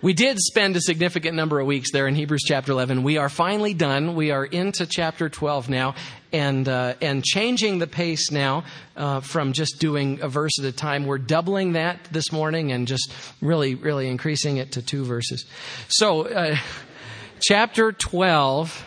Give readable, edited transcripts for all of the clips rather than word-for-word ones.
We did spend a significant number of weeks there in Hebrews chapter 11. We are finally done. We are into chapter 12 now, and changing the pace now from just doing a verse at a time. We're doubling that this morning and just really, really increasing it to 2 verses. So, chapter 12.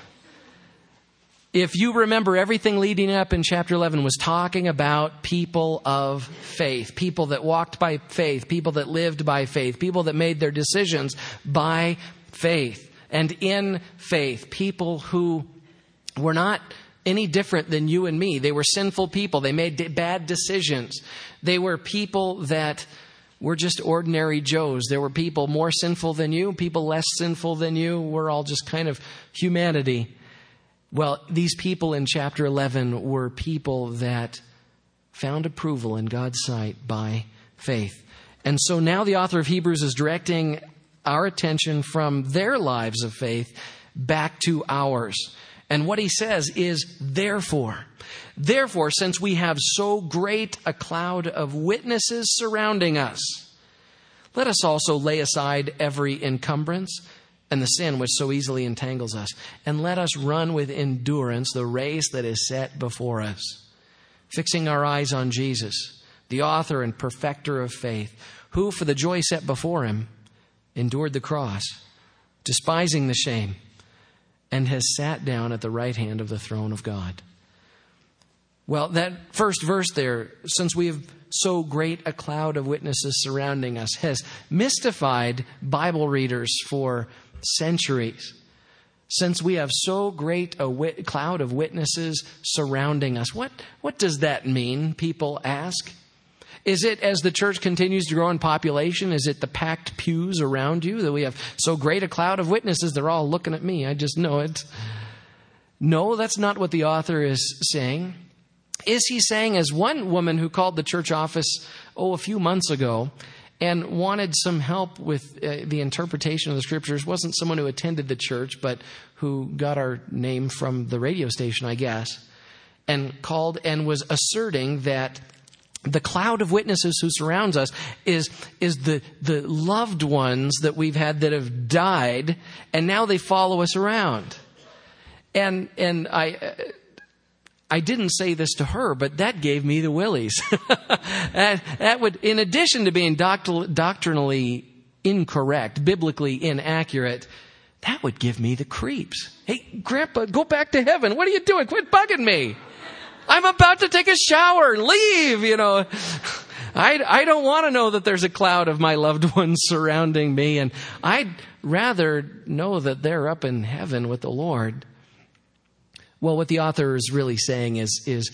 If you remember, everything leading up in chapter 11 was talking about people of faith, people that walked by faith, people that lived by faith, people that made their decisions by faith and in faith, people who were not any different than you and me. They were sinful people. They made bad decisions. They were people that were just ordinary Joes. There were people more sinful than you, people less sinful than you. We're all just kind of humanity. Well, these people in chapter 11 were people that found approval in God's sight by faith. And so now the author of Hebrews is directing our attention from their lives of faith back to ours. And what he says is, therefore, since we have so great a cloud of witnesses surrounding us, let us also lay aside every encumbrance and the sin which so easily entangles us. And let us run with endurance the race that is set before us, fixing our eyes on Jesus, the author and perfecter of faith, who for the joy set before him endured the cross, despising the shame, and has sat down at the right hand of the throne of God. Well, that first verse there, since we have so great a cloud of witnesses surrounding us, has mystified Bible readers for centuries. Since we have so great a cloud of witnesses surrounding us, what does that mean, people ask? Is it as the church continues to grow in population? Is it the packed pews around you that we have so great a cloud of witnesses? They're all looking at me. I just know it. No, that's not what the author is saying. Is he saying, as one woman who called the church office, a few months ago, and wanted some help with the interpretation of the scriptures, wasn't someone who attended the church, but who got our name from the radio station, I guess, and called and was asserting that the cloud of witnesses who surrounds us is the loved ones that we've had that have died, and now they follow us around. And I didn't say this to her, but that gave me the willies. That would, in addition to being doctrinally incorrect, biblically inaccurate, that would give me the creeps. Hey, Grandpa, go back to heaven. What are you doing? Quit bugging me. I'm about to take a shower and leave, I don't want to know that there's a cloud of my loved ones surrounding me, and I'd rather know that they're up in heaven with the Lord. Well, what the author is really saying is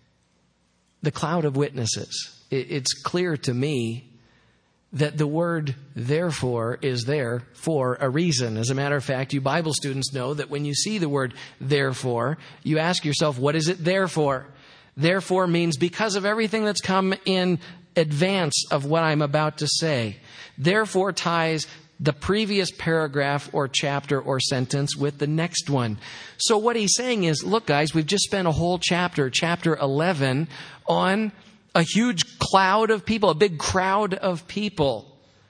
the cloud of witnesses. It's clear to me that the word therefore is there for a reason. As a matter of fact, you Bible students know that when you see the word therefore, you ask yourself, what is it there for? Therefore means because of everything that's come in advance of what I'm about to say. Therefore ties the previous paragraph or chapter or sentence with the next one. So what he's saying is, look guys, we've just spent a whole chapter 11, on a huge cloud of people, a big crowd of people.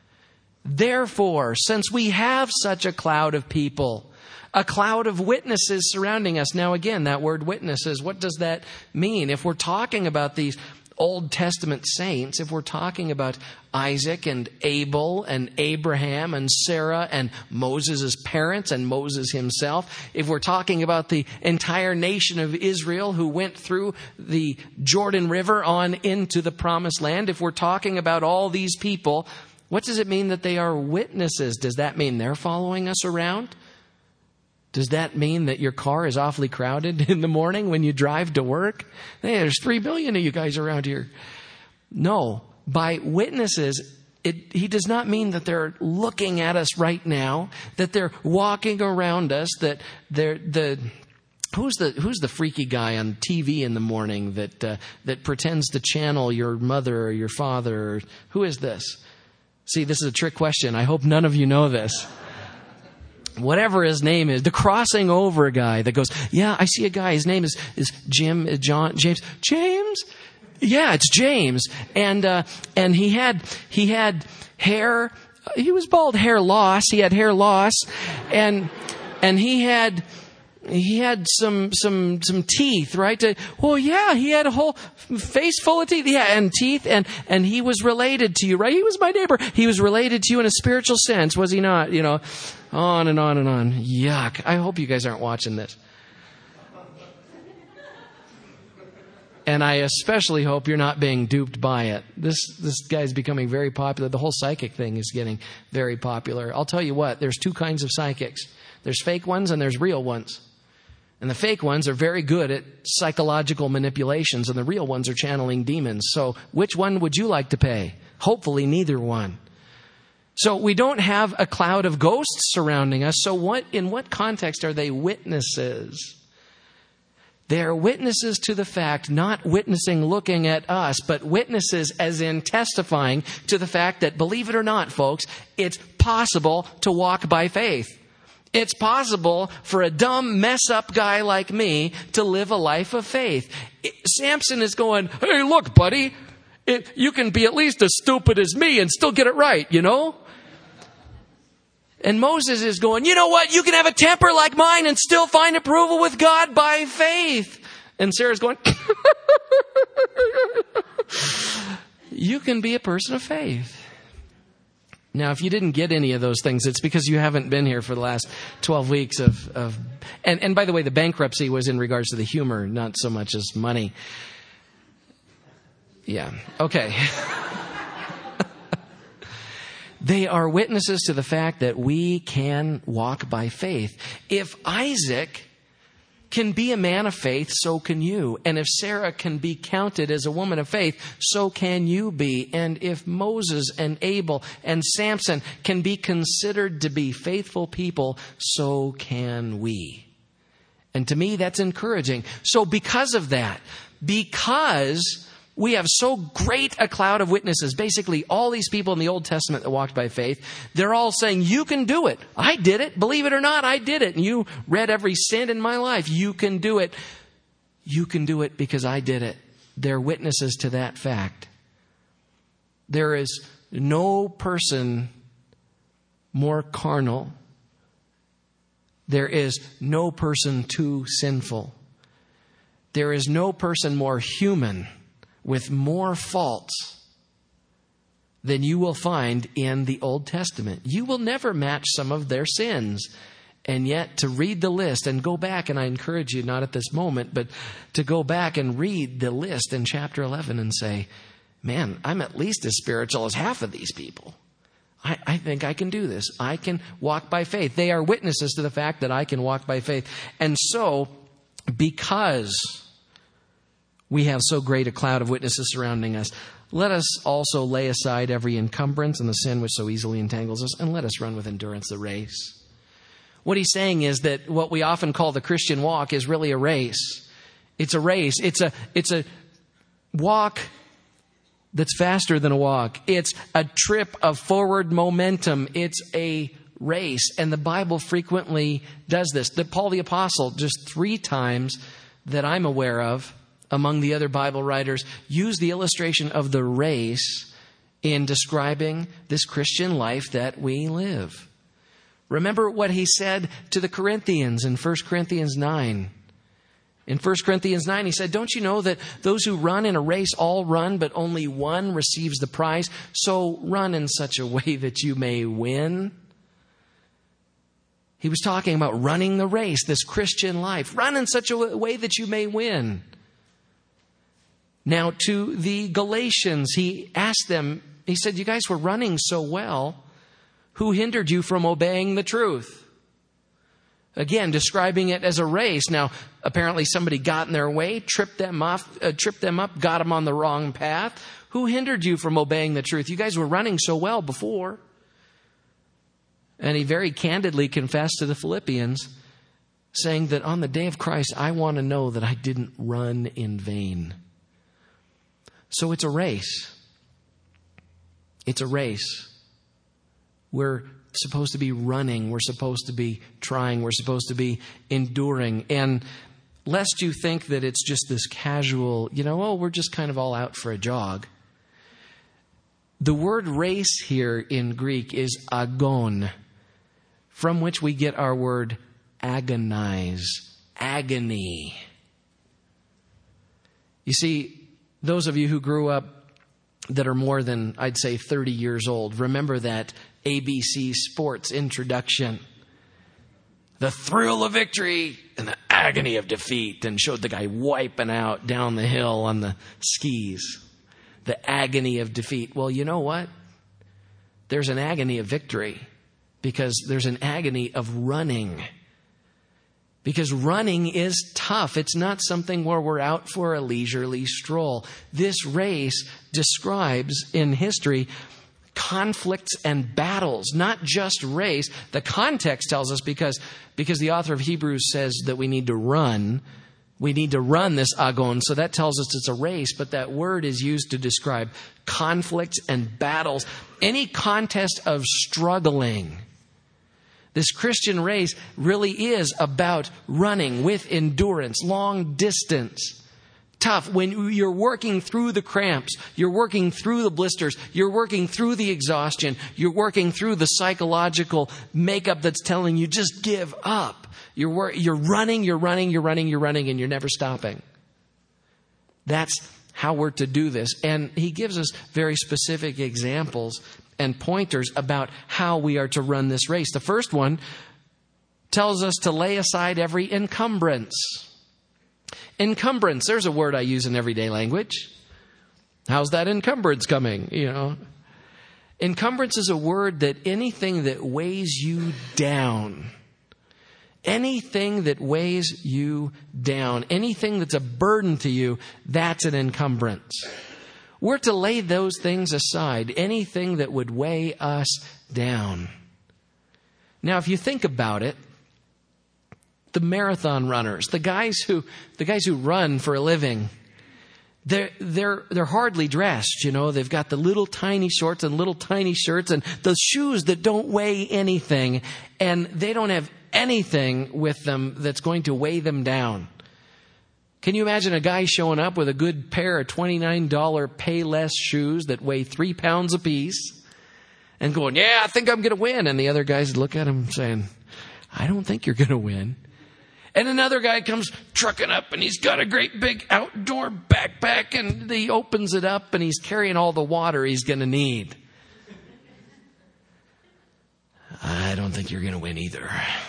Therefore, since we have such a cloud of people, a cloud of witnesses surrounding us. Now again, that word witnesses, what does that mean? If we're talking about these Old Testament saints, if we're talking about Isaac and Abel and Abraham and Sarah and Moses' parents and Moses himself, if we're talking about the entire nation of Israel who went through the Jordan River on into the Promised Land, if we're talking about all these people, what does it mean that they are witnesses? Does that mean they're following us around? Does that mean that your car is awfully crowded in the morning when you drive to work? Hey, there's 3 billion of you guys around here. No, by witnesses, he does not mean that they're looking at us right now, that they're walking around us, that they're who's the freaky guy on TV in the morning that pretends to channel your mother or your father? Or, who is this? See, this is a trick question. I hope none of you know this. Whatever his name is, the crossing over guy that goes, yeah, I see a guy. His name is Jim, John, James. James? Yeah, it's James. And he had hair He was bald, hair loss. He had hair loss, and he had some teeth, right? Well, yeah, he had a whole face full of teeth, yeah, and teeth, and he was related to you, right? He was my neighbor. He was related to you in a spiritual sense, was he not? You know, on and on and on. Yuck! I hope you guys aren't watching this. And I especially hope you're not being duped by it. This guy's becoming very popular. The whole psychic thing is getting very popular. I'll tell you what, there's two kinds of psychics. There's fake ones and there's real ones. And the fake ones are very good at psychological manipulations, and the real ones are channeling demons. So which one would you like to pay? Hopefully neither one. So we don't have a cloud of ghosts surrounding us. So in what context are they witnesses? They are witnesses to the fact, not witnessing looking at us, but witnesses as in testifying to the fact that, believe it or not, folks, it's possible to walk by faith. It's possible for a dumb, mess-up guy like me to live a life of faith. Samson is going, hey, look, buddy, you can be at least as stupid as me and still get it right, you know? And Moses is going, you know what? You can have a temper like mine and still find approval with God by faith. And Sarah's going, you can be a person of faith. Now, if you didn't get any of those things, it's because you haven't been here for the last 12 weeks and by the way, the bankruptcy was in regards to the humor, not so much as money. Yeah. Okay. They are witnesses to the fact that we can walk by faith. If Isaac can be a man of faith, so can you. And if Sarah can be counted as a woman of faith, so can you be. And if Moses and Abel and Samson can be considered to be faithful people, so can we. And to me, that's encouraging. So because of that, because we have so great a cloud of witnesses, basically all these people in the Old Testament that walked by faith, they're all saying, you can do it. I did it. Believe it or not, I did it. And you read every sin in my life. You can do it. You can do it because I did it. They're witnesses to that fact. There is no person more carnal. There is no person too sinful. There is no person more human with more faults than you will find in the Old Testament. You will never match some of their sins. And yet to read the list and go back, and I encourage you, not at this moment, but to go back and read the list in chapter 11 and say, man, I'm at least as spiritual as half of these people. I think I can do this. I can walk by faith. They are witnesses to the fact that I can walk by faith. And so, because we have so great a cloud of witnesses surrounding us, let us also lay aside every encumbrance and the sin which so easily entangles us, and let us run with endurance the race. What he's saying is that what we often call the Christian walk is really a race. It's a race. It's a walk that's faster than a walk. It's a trip of forward momentum. It's a race. And the Bible frequently does this. Paul the Apostle, just 3 times that I'm aware of, among the other Bible writers, use the illustration of the race in describing this Christian life that we live. Remember what he said to the Corinthians in 1 Corinthians 9. In 1 Corinthians 9, he said, don't you know that those who run in a race all run, but only one receives the prize? So run in such a way that you may win. He was talking about running the race, this Christian life. Run in such a way that you may win. Now, to the Galatians, he asked them, he said, you guys were running so well. Who hindered you from obeying the truth? Again, describing it as a race. Now, apparently somebody got in their way, tripped them up, got them on the wrong path. Who hindered you from obeying the truth? You guys were running so well before. And he very candidly confessed to the Philippians, saying that on the day of Christ, I want to know that I didn't run in vain. So it's a race. It's a race. We're supposed to be running. We're supposed to be trying. We're supposed to be enduring. And lest you think that it's just this casual, we're just kind of all out for a jog. The word race here in Greek is agon, from which we get our word agonize, agony. You see, those of you who grew up that are more than, I'd say, 30 years old, remember that ABC Sports introduction. The thrill of victory and the agony of defeat, and showed the guy wiping out down the hill on the skis. The agony of defeat. Well, you know what? There's an agony of victory because there's an agony of running. Because running is tough. It's not something where we're out for a leisurely stroll. This race describes in history conflicts and battles, not just race. The context tells us because the author of Hebrews says that we need to run. We need to run this agon. So that tells us it's a race, but that word is used to describe conflicts and battles. Any contest of struggling. This Christian race really is about running with endurance, long distance. Tough. When you're working through the cramps, you're working through the blisters, you're working through the exhaustion, you're working through the psychological makeup that's telling you just give up. You're running, and you're never stopping. That's how we're to do this. And he gives us very specific examples and pointers about how we are to run this race. The first one tells us to lay aside every encumbrance. Encumbrance, there's a word I use in everyday language. How's that encumbrance coming? Encumbrance is a word that anything that weighs you down, anything that weighs you down, anything that's a burden to you, that's an encumbrance. We're to lay those things aside, anything that would weigh us down. Now, if you think about it, the marathon runners, the guys who run for a living, they're hardly dressed, They've got the little tiny shorts and little tiny shirts and the shoes that don't weigh anything, and they don't have anything with them that's going to weigh them down. Can you imagine a guy showing up with a good pair of $29 Payless shoes that weigh 3 pounds apiece and going, yeah, I think I'm going to win. And the other guys look at him saying, I don't think you're going to win. And another guy comes trucking up and he's got a great big outdoor backpack and he opens it up and he's carrying all the water he's going to need. I don't think you're going to win either.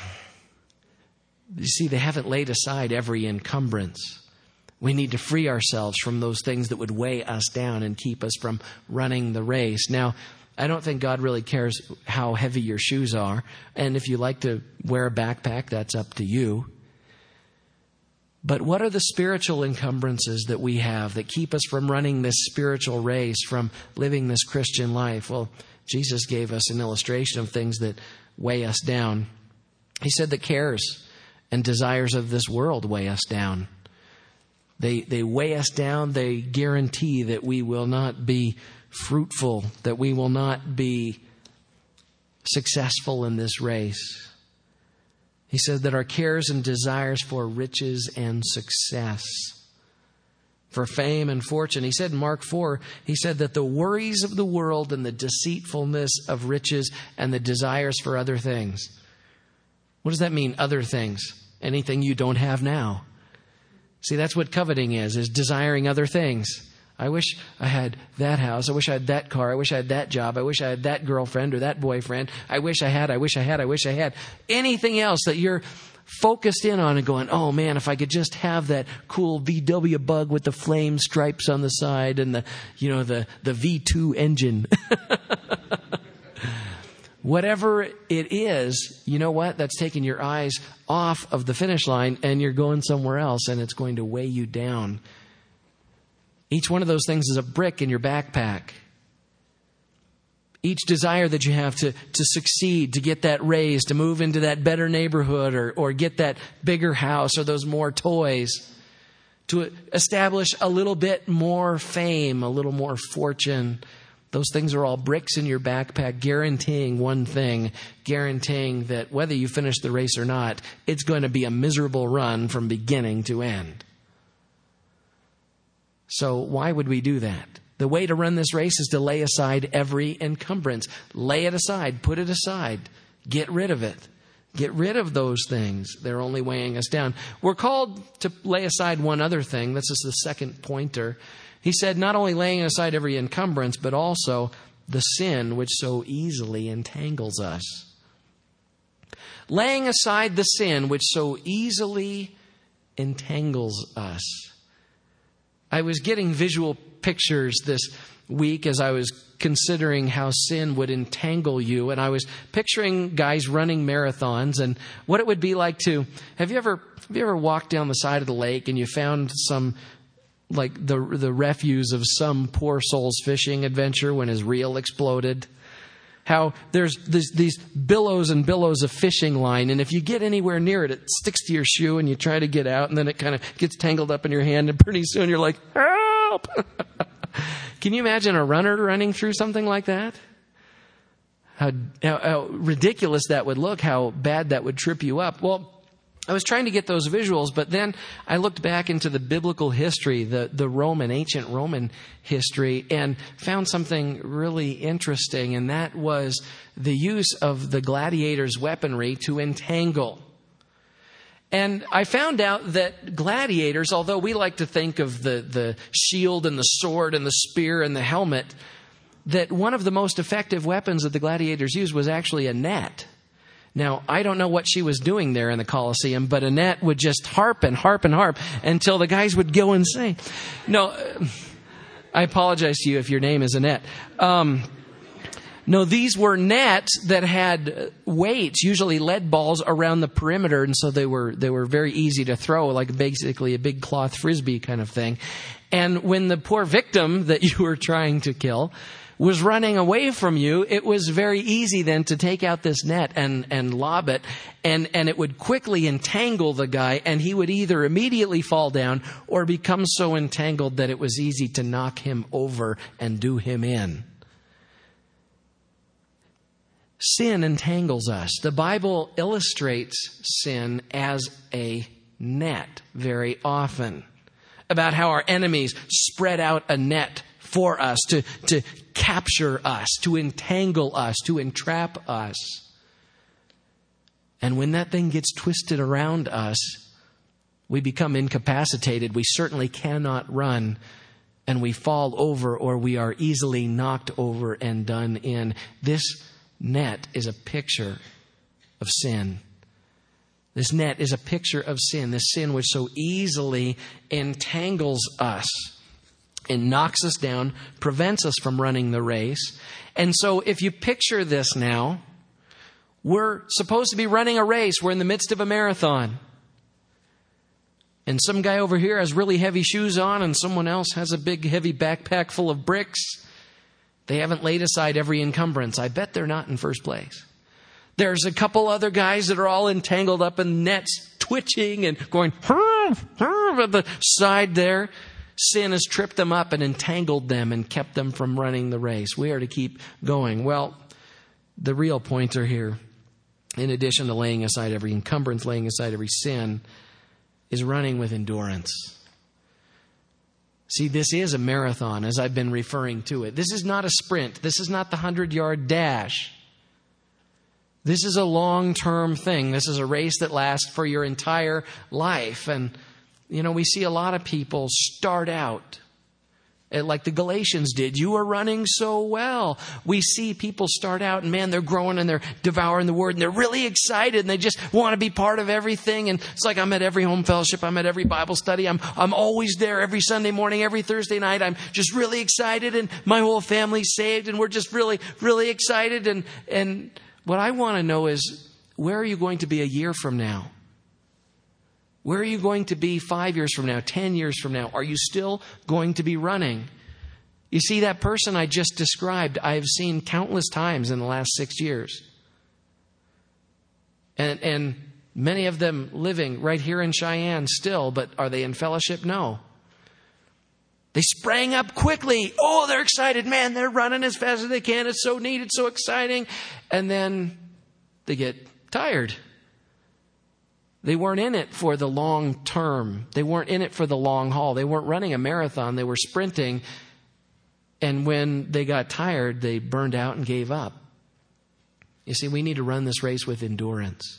You see, they haven't laid aside every encumbrance. We need to free ourselves from those things that would weigh us down and keep us from running the race. Now, I don't think God really cares how heavy your shoes are. And if you like to wear a backpack, that's up to you. But what are the spiritual encumbrances that we have that keep us from running this spiritual race, from living this Christian life? Well, Jesus gave us an illustration of things that weigh us down. He said that cares and desires of this world weigh us down. They weigh us down. They guarantee that we will not be fruitful, that we will not be successful in this race. He said that our cares and desires for riches and success, for fame and fortune. He said in Mark 4, he said that the worries of the world and the deceitfulness of riches and the desires for other things. What does that mean, other things? Anything you don't have now. See, that's what coveting is desiring other things. I wish I had that house. I wish I had that car. I wish I had that job. I wish I had that girlfriend or that boyfriend. I wish I had. Anything else that you're focused in on and going, oh man, if I could just have that cool VW Bug with the flame stripes on the side and the V2 engine. Whatever it is, you know what? That's taking your eyes off of the finish line and you're going somewhere else and it's going to weigh you down. Each one of those things is a brick in your backpack. Each desire that you have to succeed, to get that raise, to move into that better neighborhood or get that bigger house or those more toys, to establish a little bit more fame, a little more fortune. Those things are all bricks in your backpack, guaranteeing one thing, guaranteeing that whether you finish the race or not, it's going to be a miserable run from beginning to end. So why would we do that? The way to run this race is to lay aside every encumbrance. Lay it aside. Put it aside. Get rid of it. Get rid of those things. They're only weighing us down. We're called to lay aside one other thing. This is the second pointer. He said not only laying aside every encumbrance, but also the sin which so easily entangles us. Laying aside the sin which so easily entangles us. I was getting visual pictures this week as I was considering how sin would entangle you. And I was picturing guys running marathons and what it would be like to... Have you ever walked down the side of the lake and you found some... like the refuse of some poor soul's fishing adventure when his reel exploded? How there's these billows and billows of fishing line, and if you get anywhere near it, it sticks to your shoe and you try to get out, and then it kind of gets tangled up in your hand, and pretty soon you're like, help! Can you imagine a runner running through something like that? How ridiculous that would look, how bad that would trip you up. Well, I was trying to get those visuals, but then I looked back into the biblical history, the ancient Roman history, and found something really interesting, and that was the use of the gladiators' weaponry to entangle. And I found out that gladiators, although we like to think of the shield and the sword and the spear and the helmet, that one of the most effective weapons that the gladiators used was actually a net. Now, I don't know what she was doing there in the Colosseum, but Annette would just harp and harp and harp until the guys would go insane. No, I apologize to you if your name is Annette. No, these were nets that had weights, usually lead balls, around the perimeter, and so they were very easy to throw, like basically a big cloth frisbee kind of thing. And when the poor victim that you were trying to kill was running away from you, it was very easy then to take out this net and lob it, and it would quickly entangle the guy, and he would either immediately fall down or become so entangled that it was easy to knock him over and do him in. Sin entangles us. The Bible illustrates sin as a net very often, about how our enemies spread out a net for us to capture us, to entangle us, to entrap us. And when that thing gets twisted around us, we become incapacitated. We certainly cannot run, and we fall over, or we are easily knocked over and done in. This net is a picture of sin. This net is a picture of sin, this sin which so easily entangles us and knocks us down, prevents us from running the race. And so if you picture this now, we're supposed to be running a race. We're in the midst of a marathon. And some guy over here has really heavy shoes on, and someone else has a big heavy backpack full of bricks. They haven't laid aside every encumbrance. I bet they're not in first place. There's a couple other guys that are all entangled up in nets, twitching and going at the side there. Sin has tripped them up and entangled them and kept them from running the race. We are to keep going. Well, the real pointer here, in addition to laying aside every encumbrance, laying aside every sin, is running with endurance. See, this is a marathon, as I've been referring to it. This is not a sprint. This is not the 100-yard dash. This is a long-term thing. This is a race that lasts for your entire life. And you know, we see a lot of people start out like the Galatians did. You are running so well. We see people start out and man, they're growing and they're devouring the word and they're really excited and they just want to be part of everything. And it's like I'm at every home fellowship. I'm at every Bible study. I'm always there every Sunday morning, every Thursday night. I'm just really excited and my whole family's saved and we're just really, really excited. And what I want to know is, where are you going to be a year from now? Where are you going to be 5 years from now, 10 years from now? Are you still going to be running? You see, that person I just described, I've seen countless times in the last 6 years. And many of them living right here in Cheyenne still, but are they in fellowship? No. They sprang up quickly. Oh, they're excited. Man, they're running as fast as they can. It's so neat. It's so exciting. And then they get tired. They weren't in it for the long term. They weren't in it for the long haul. They weren't running a marathon. They were sprinting. And when they got tired, they burned out and gave up. You see, we need to run this race with endurance.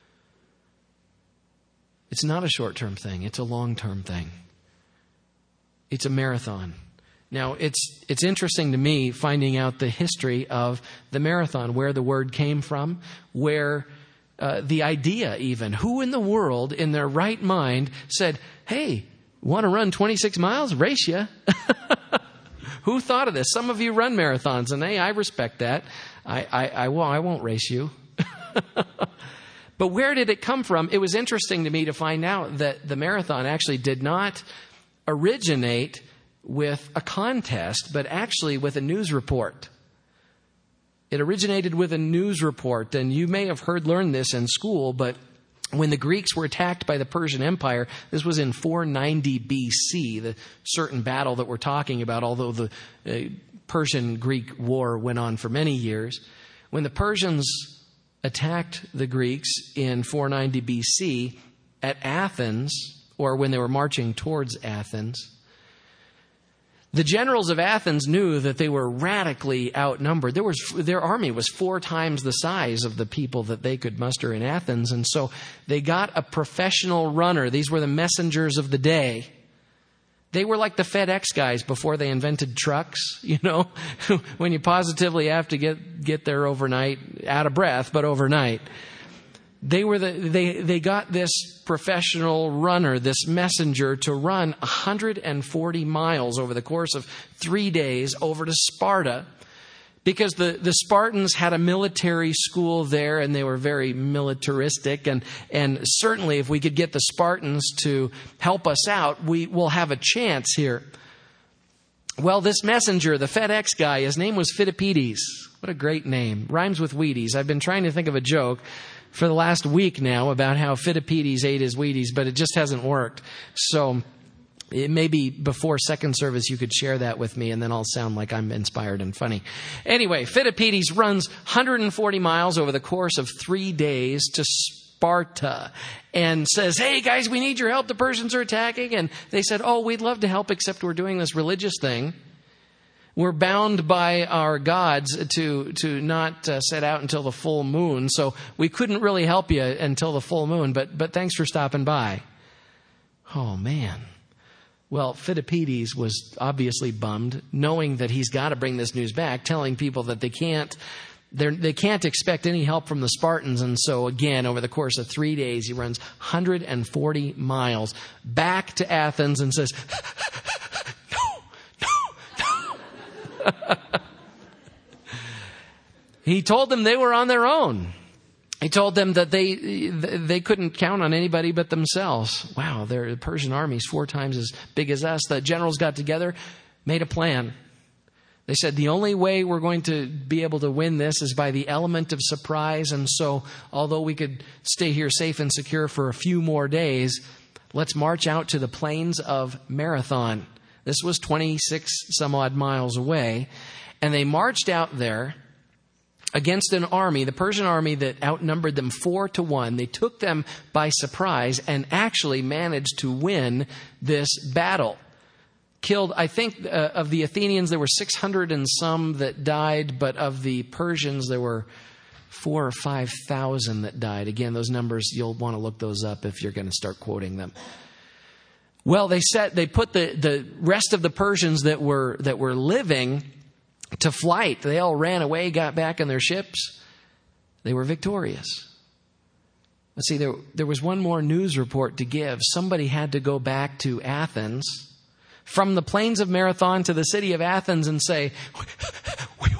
It's not a short-term thing. It's a long-term thing. It's a marathon. Now, it's interesting to me finding out the history of the marathon, where the word came from, where the idea even. Who in the world in their right mind said, hey, want to run 26 miles? Race ya. Who thought of this? Some of you run marathons, and hey, I respect that. I won't race you. But where did it come from? It was interesting to me to find out that the marathon actually did not originate with a contest, but actually with a news report. It originated with a news report, and you may have learned this in school, but when the Greeks were attacked by the Persian Empire, this was in 490 BC, the certain battle that we're talking about, although the Persian-Greek war went on for many years. When the Persians attacked the Greeks in 490 BC at Athens, or when they were marching towards Athens, the generals of Athens knew that they were radically outnumbered. Their army was 4 times the size of the people that they could muster in Athens. And so they got a professional runner. These were the messengers of the day. They were like the FedEx guys before they invented trucks, when you positively have to get there overnight, out of breath, but overnight. They got this professional runner, this messenger, to run 140 miles over the course of 3 days over to Sparta, because the Spartans had a military school there, and they were very militaristic. And certainly if we could get the Spartans to help us out, we will have a chance here. Well, this messenger, the FedEx guy, his name was Phidippides. What a great name. Rhymes with Wheaties. I've been trying to think of a joke for the last week now about how Phidippides ate his Wheaties, but it just hasn't worked. So it may be before second service you could share that with me, and then I'll sound like I'm inspired and funny. Anyway, Phidippides runs 140 miles over the course of 3 days to Sparta and says, hey guys, we need your help. The Persians are attacking. And they said, oh, we'd love to help, except we're doing this religious thing. We're bound by our gods to not set out until the full moon. So we couldn't really help you until the full moon, but thanks for stopping by. Oh man. Well, Phidippides was obviously bummed, knowing that he's got to bring this news back, telling people that they can't expect any help from the Spartans. And so again, over the course of 3 days, he runs 140 miles back to Athens and says, no. He told them they were on their own. He told them that they couldn't count on anybody but themselves. Wow, the Persian army is 4 times as big as us. The generals got together, made a plan. They said, the only way we're going to be able to win this is by the element of surprise. And so, although we could stay here safe and secure for a few more days, let's march out to the plains of Marathon. This was 26 some odd miles away. And they marched out there against an army, the Persian army that outnumbered them 4-1. They took them by surprise and actually managed to win this battle. Killed, I think, of the Athenians, there were 600 and some that died, but of the Persians, there were 4,000 or 5,000 that died. Again, those numbers, you'll want to look those up if you're going to start quoting them. Well, they put the rest of the Persians that were living to flight. They all ran away, got back in their ships. They were victorious. Let's see, there was one more news report to give. Somebody had to go back to Athens, from the plains of Marathon to the city of Athens, and say, we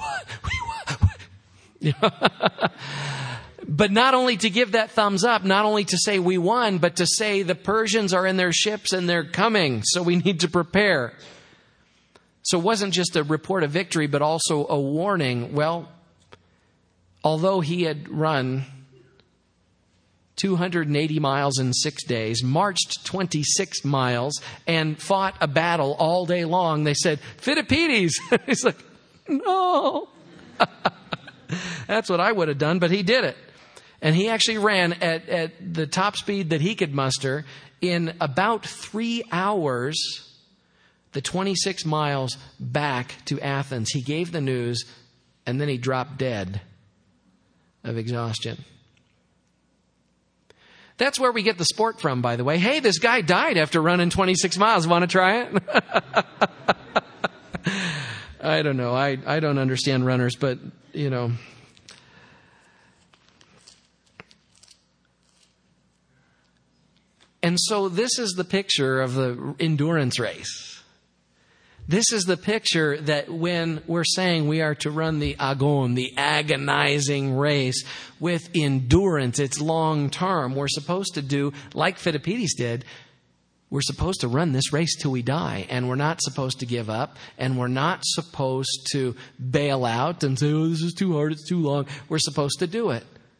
won. But not only to give that thumbs up, not only to say we won, but to say the Persians are in their ships and they're coming, so we need to prepare. So it wasn't just a report of victory, but also a warning. Well, although he had run 280 miles in 6 days, marched 26 miles, and fought a battle all day long, they said, Phidippides! He's like, no. That's what I would have done, but he did it. And he actually ran at the top speed that he could muster in about 3 hours. the 26 miles back to Athens, he gave the news, and then he dropped dead of exhaustion. That's where we get the sport from, by the way. Hey, this guy died after running 26 miles. Want to try it? I don't know. I don't understand runners, but, you know. And so this is the picture of the endurance race. This is the picture that when we're saying we are to run the agon, the agonizing race with endurance, it's long term. We're supposed to do like Philippides did. We're supposed to run this race till we die, and we're not supposed to give up, and we're not supposed to bail out and say, oh, this is too hard, it's too long. We're supposed to do it.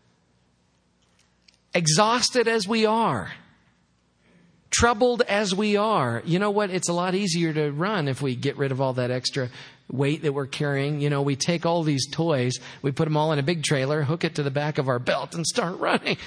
Exhausted as we are, troubled as we are, you know what? It's a lot easier to run if we get rid of all that extra weight that we're carrying. You know, we take all these toys, we put them all in a big trailer, hook it to the back of our belt, and start running.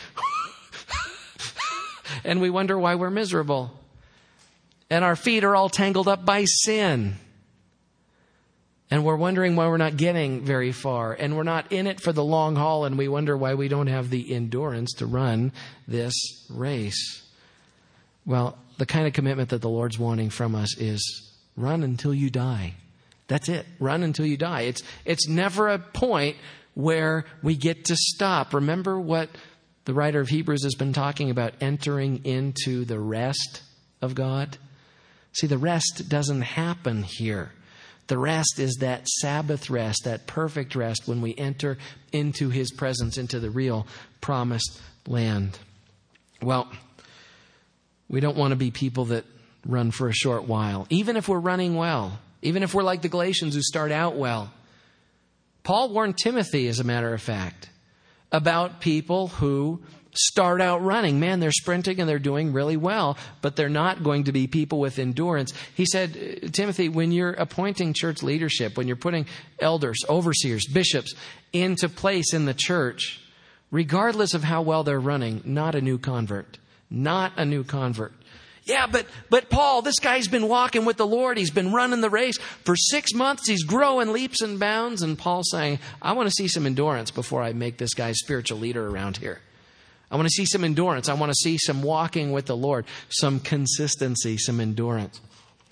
And we wonder why we're miserable. And our feet are all tangled up by sin. And we're wondering why we're not getting very far. And we're not in it for the long haul, and we wonder why we don't have the endurance to run this race. Well, the kind of commitment that the Lord's wanting from us is run until you die. That's it. Run until you die. It's never a point where we get to stop. Remember what the writer of Hebrews has been talking about, entering into the rest of God? See, the rest doesn't happen here. The rest is that Sabbath rest, that perfect rest when we enter into His presence, into the real promised land. Well, we don't want to be people that run for a short while, even if we're running well, even if we're like the Galatians who start out well. Paul warned Timothy, as a matter of fact, about people who start out running. Man, they're sprinting and they're doing really well, but they're not going to be people with endurance. He said, Timothy, when you're appointing church leadership, when you're putting elders, overseers, bishops into place in the church, regardless of how well they're running, not a new convert. Not a new convert. Yeah, but Paul, this guy's been walking with the Lord. He's been running the race for 6 months. He's growing leaps and bounds. And Paul's saying, I want to see some endurance before I make this guy a spiritual leader around here. I want to see some endurance. I want to see some walking with the Lord, some consistency, some endurance.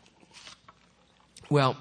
Well,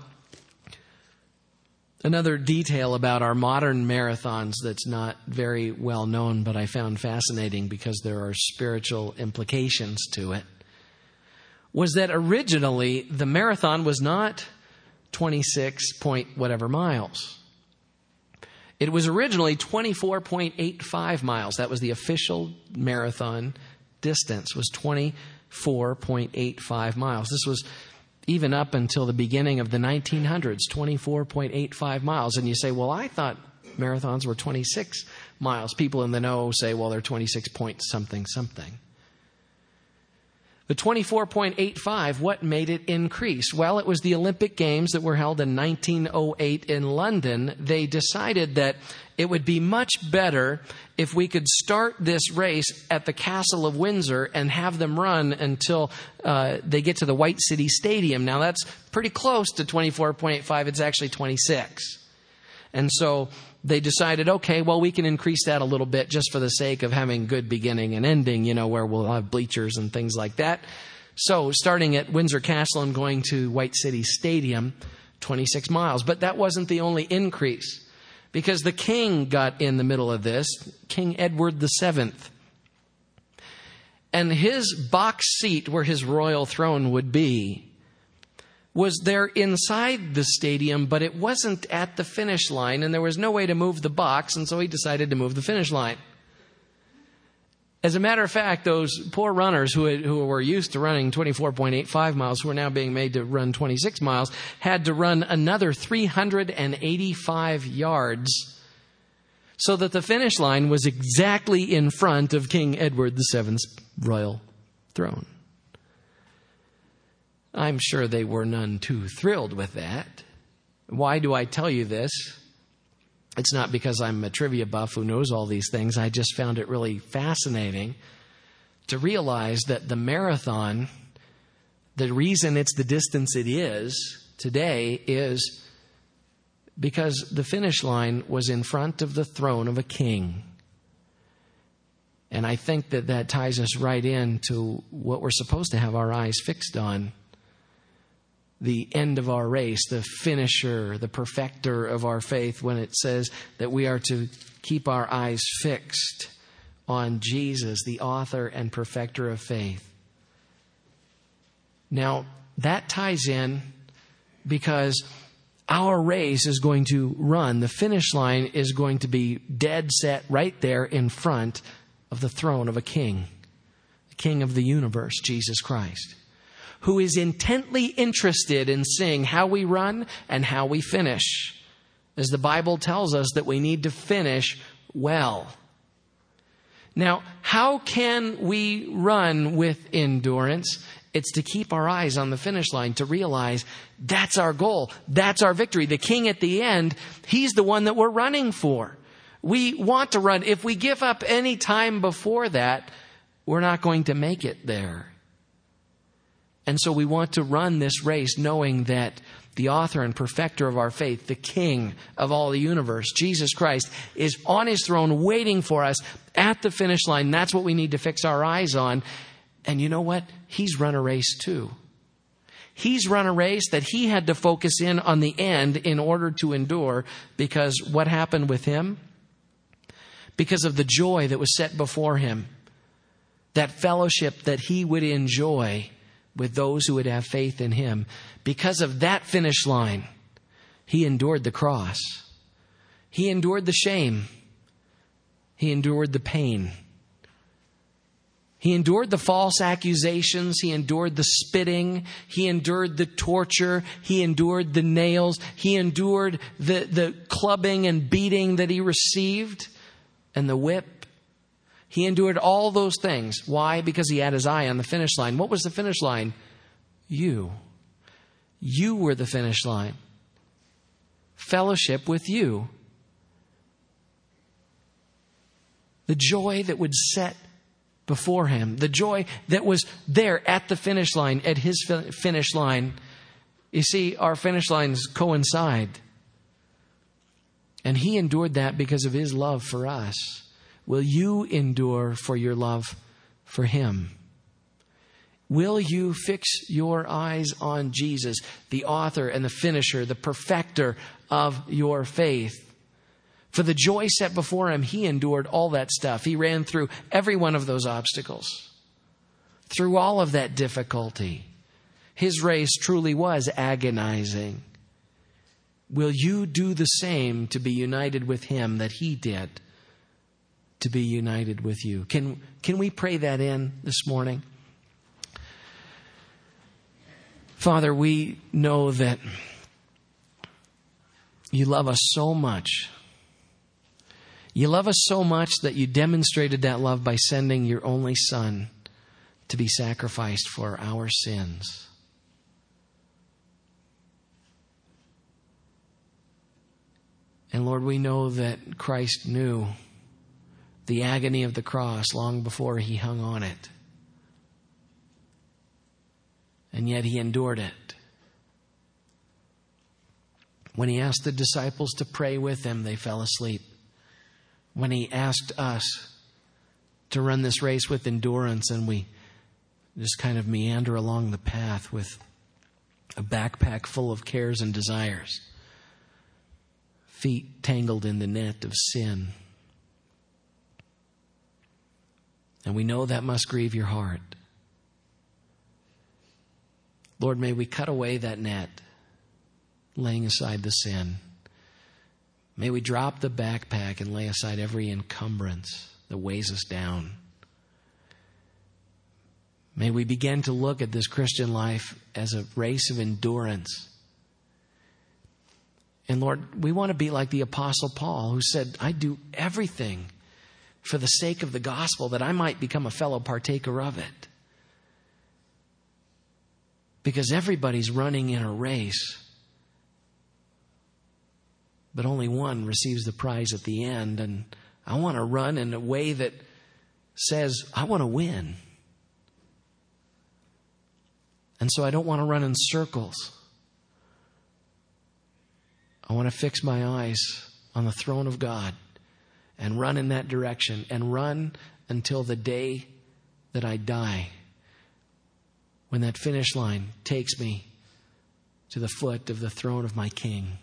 another detail about our modern marathons that's not very well known, but I found fascinating because there are spiritual implications to it, was that originally the marathon was not 26 point whatever miles. It was originally 24.85 miles. That was the official marathon distance, was 24.85 miles. This was even up until the beginning of the 1900s, 24.85 miles. And you say, well, I thought marathons were 26 miles. People in the know say, well, they're 26 point something, something. The 24.85, what made it increase? Well, it was the Olympic Games that were held in 1908 in London. They decided that it would be much better if we could start this race at the Castle of Windsor and have them run until they get to the White City Stadium. Now, that's pretty close to 24.85. It's actually 26. And so they decided, okay, well, we can increase that a little bit just for the sake of having good beginning and ending, you know, where we'll have bleachers and things like that. So starting at Windsor Castle and going to White City Stadium, 26 miles. But that wasn't the only increase, because the king got in the middle of this, King Edward VII. And his box seat where his royal throne would be was there inside the stadium, but it wasn't at the finish line, and there was no way to move the box, and so he decided to move the finish line. As a matter of fact, those poor runners who were used to running 24.85 miles, who were now being made to run 26 miles, had to run another 385 yards so that the finish line was exactly in front of King Edward VII's royal throne. I'm sure they were none too thrilled with that. Why do I tell you this? It's not because I'm a trivia buff who knows all these things. I just found it really fascinating to realize that the marathon The reason it's the distance it is today is because the finish line was in front of the throne of a king. And I think that ties us right into what we're supposed to have our eyes fixed on. The end of our race, the finisher, the perfecter of our faith, when it says that we are to keep our eyes fixed on Jesus, the author and perfecter of faith. Now, that ties in because our race is going to run. The finish line is going to be dead set right there in front of the throne of a king, the King of the universe, Jesus Christ, who is intently interested in seeing how we run and how we finish. As the Bible tells us that we need to finish well. Now, how can we run with endurance? It's to keep our eyes on the finish line, to realize that's our goal. That's our victory. The King at the end, He's the one that we're running for. We want to run. If we give up any time before that, we're not going to make it there. And so we want to run this race knowing that the author and perfecter of our faith, the King of all the universe, Jesus Christ, is on His throne waiting for us at the finish line. That's what we need to fix our eyes on. And you know what? He's run a race too. He's run a race that He had to focus in on the end in order to endure, because what happened with Him? Because of the joy that was set before Him, that fellowship that He would enjoy with those who would have faith in Him. Because of that finish line, He endured the cross. He endured the shame. He endured the pain. He endured the false accusations. He endured the spitting. He endured the torture. He endured the nails. He endured the clubbing and beating that He received and the whip. He endured all those things. Why? Because He had His eye on the finish line. What was the finish line? You. You were the finish line. Fellowship with you. The joy that would set before Him. The joy that was there at the finish line, at His finish line. You see, our finish lines coincide. And He endured that because of His love for us. Will you endure for your love for Him? Will you fix your eyes on Jesus, the author and the finisher, the perfecter of your faith? For the joy set before Him, He endured all that stuff. He ran through every one of those obstacles, through all of that difficulty. His race truly was agonizing. Will you do the same to be united with Him that He did to be united with you? Can we pray that in this morning? Father, we know that You love us so much. You love us so much that You demonstrated that love by sending Your only Son to be sacrificed for our sins. And Lord, we know that Christ knew the agony of the cross long before He hung on it. And yet He endured it. When He asked the disciples to pray with Him, they fell asleep. When He asked us to run this race with endurance, and we just kind of meander along the path with a backpack full of cares and desires, feet tangled in the net of sin. And we know that must grieve Your heart. Lord, may we cut away that net, laying aside the sin. May we drop the backpack and lay aside every encumbrance that weighs us down. May we begin to look at this Christian life as a race of endurance. And Lord, we want to be like the Apostle Paul, who said, I do everything for the sake of the gospel, that I might become a fellow partaker of it. Because everybody's running in a race, but only one receives the prize at the end. And I want to run in a way that says, I want to win. And so I don't want to run in circles. I want to fix my eyes on the throne of God and run in that direction and run until the day that I die, when that finish line takes me to the foot of the throne of my King.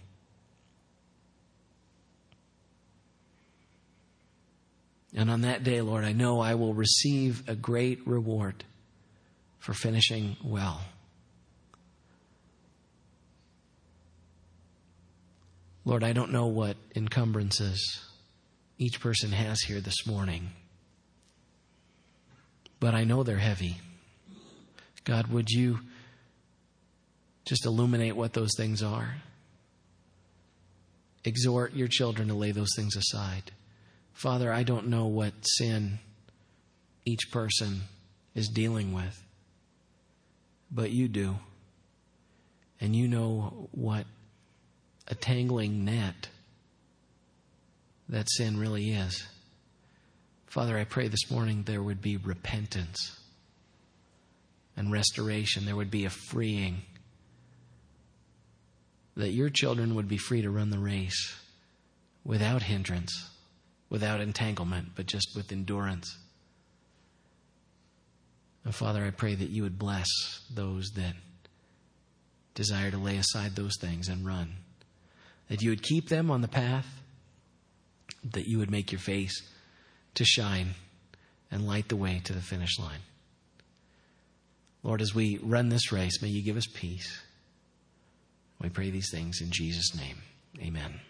And on that day, Lord, I know I will receive a great reward for finishing well. Lord, I don't know what encumbrances each person has here this morning, but I know they're heavy. God, would you just illuminate what those things are? Exhort your children to lay those things aside. Father, I don't know what sin each person is dealing with, but you do. And you know what a tangling net that sin really is. Father, I pray this morning there would be repentance and restoration. There would be a freeing, that your children would be free to run the race without hindrance, without entanglement, but just with endurance. And Father, I pray that you would bless those that desire to lay aside those things and run. That you would keep them on the path, that you would make your face to shine and light the way to the finish line. Lord, as we run this race, may you give us peace. We pray these things in Jesus' name. Amen.